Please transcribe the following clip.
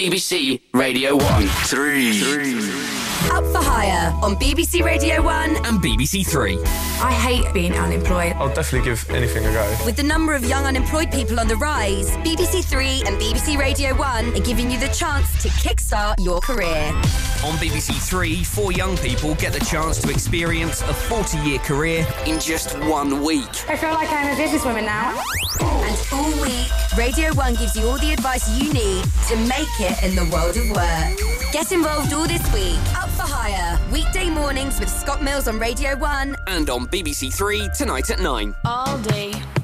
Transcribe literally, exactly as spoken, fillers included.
B B C Radio one. Three. Three. Up for Hire on B B C Radio one and B B C Three. I hate being unemployed. I'll definitely give anything a go. With the number of young unemployed people on the rise, B B C Three and B B C Radio one are giving you the chance to kickstart your career. On B B C Three, four young people get the chance to experience a forty-year career in just one week. I feel like I'm a businesswoman now. And all week, Radio one gives you all the advice you need to make it in the world of work. Get involved all this week. Up for Hire, weekday mornings with Scott Mills on Radio one. And on B B C Three tonight at nine. All day.